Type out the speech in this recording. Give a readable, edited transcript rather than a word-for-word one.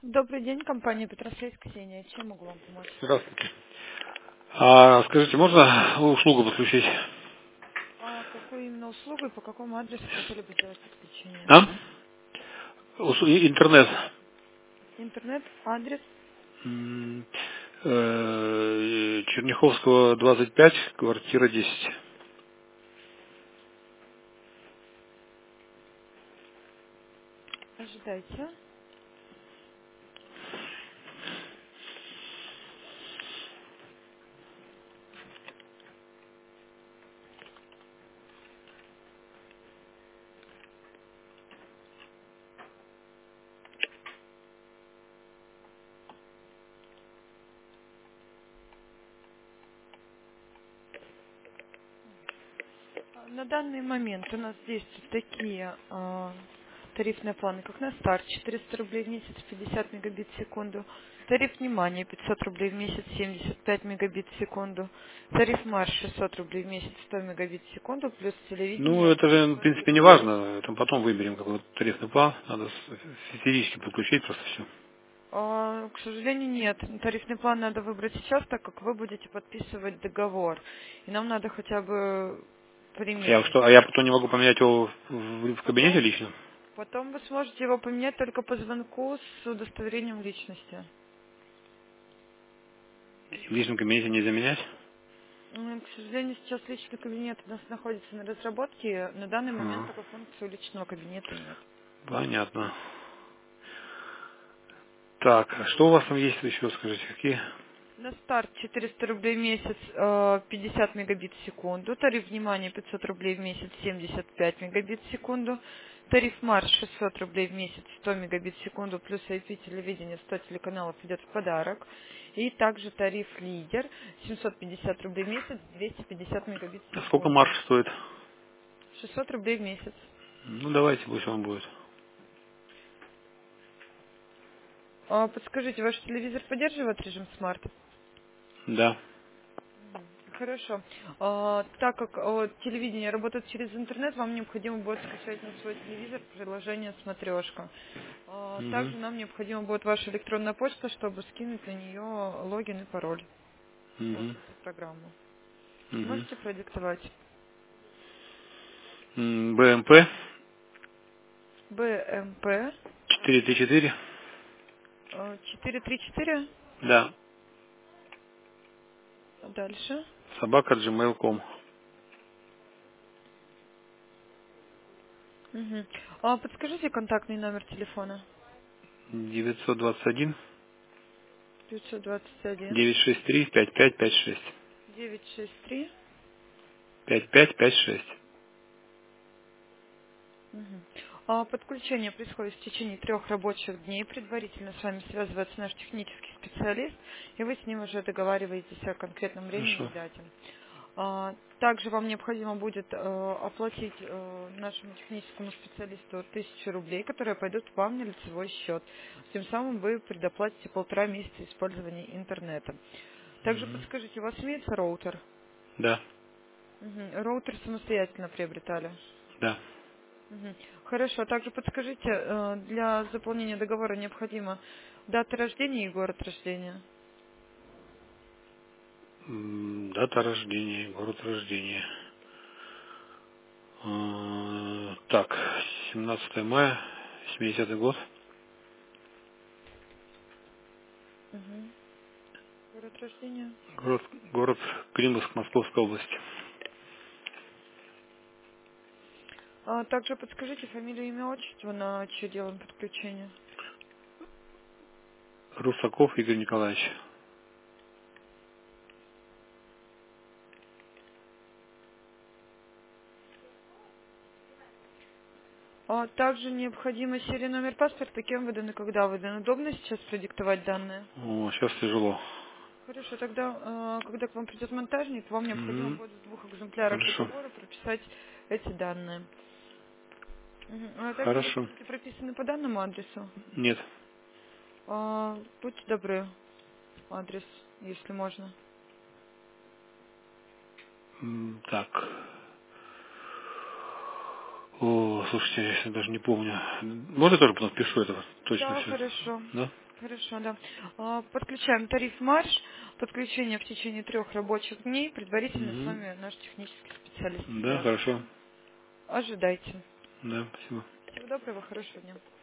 Добрый день, компания Петрослейс, Ксения. Чем могу вам помочь? Здравствуйте. Скажите, можно услугу подключить? А какую именно услугу и по какому адресу хотели бы сделать подключение? А? Интернет. Интернет, адрес. М, Черняховского 25, квартира 10. Ожидайте. На данный момент у нас действуют такие тарифные планы, как на старт 400 рублей в месяц, 50 мегабит в секунду. Тариф внимания 500 рублей в месяц, 75 мегабит в секунду. Тариф марш 600 рублей в месяц, 100 мегабит в секунду, плюс Ну, телевидение это же, в 1 принципе, не гигабит. важно. Это потом выберем какой-то тарифный план. Надо физически подключить просто все. К сожалению, нет. Тарифный план надо выбрать сейчас, так как вы будете подписывать договор. И нам надо хотя бы Я примерно. что, а я потом не могу поменять его в кабинете Потом, лично? потом вы сможете его поменять только по звонку с удостоверением личности. В личном кабинете нельзя менять? К сожалению, сейчас личный кабинет у нас находится на разработке. На данный момент Ага, такой функции у личного кабинета нет. понятно. Так, а что у вас там есть еще, скажите, какие? На старт 400 рублей в месяц, 50 мегабит в секунду. Тариф внимания 500 рублей в месяц, 75 мегабит в секунду. Тариф марш 600 рублей в месяц, 100 мегабит в секунду, плюс IP телевидение 100 телеканалов идет в подарок. И также тариф лидер 750 рублей в месяц, 250 мегабит в А сколько секунду. марш стоит? 600 рублей в месяц. Ну, давайте, пусть он будет. Подскажите, ваш телевизор поддерживает режим смарт? Да. Хорошо. Так как телевидение работает через интернет, вам необходимо будет скачать на свой телевизор приложение «Смотрешка». Угу. Также нам необходима будет ваша электронная почта, чтобы скинуть на нее логин и пароль. Угу. Доступ в программу. Угу. Можете продиктовать? БМП БМП 434. 434. Да. Дальше. Собака gmail.com. Мгм. Подскажите контактный номер телефона. 921 921 963 5556. 963. 5556. Мгм. Подключение происходит в течение 3 рабочих дней. Предварительно с вами связывается наш технический специалист, и вы с ним уже договариваетесь о конкретном времени и Хорошо. дате. Также вам необходимо будет оплатить нашему техническому специалисту 1000 рублей, которые пойдут вам на лицевой счет. Тем самым вы предоплатите 1,5 месяца использования интернета. Также Мгм. подскажите, у вас имеется роутер? Да. Мгм. Роутер самостоятельно приобретали? Да. Мгм. Хорошо. Также подскажите, для заполнения договора необходимо дата рождения и город рождения. Дата рождения, город рождения. Так, 17 мая, 70-й год. Мгм. Город рождения. Город Климовск, Московская область. Также подскажите фамилию, имя, отчество, на чье делаем подключение. Русаков Игорь Николаевич. Также необходимо серия номер паспорта, кем выдан и когда выдан. Удобно сейчас продиктовать данные? О, сейчас тяжело. Хорошо, тогда, когда к вам придет монтажник, вам необходимо Мгм. будет в 2 экземплярах Хорошо. договора прописать эти данные. Мгм. Также вы Хорошо. хотите прописаны по данному адресу? Нет. Будьте добры, адрес, если можно. Так. О, слушайте, я сейчас даже не помню. Можно тоже потом впишу это точно Да, все? хорошо. Да? Хорошо, да. Подключаем тариф марш. Подключение в течение 3 рабочих дней. Предварительно с Угу. вами наш технический специалист Да, свяжется. хорошо. Ожидайте. Да, спасибо. Всего доброго, хорошего дня.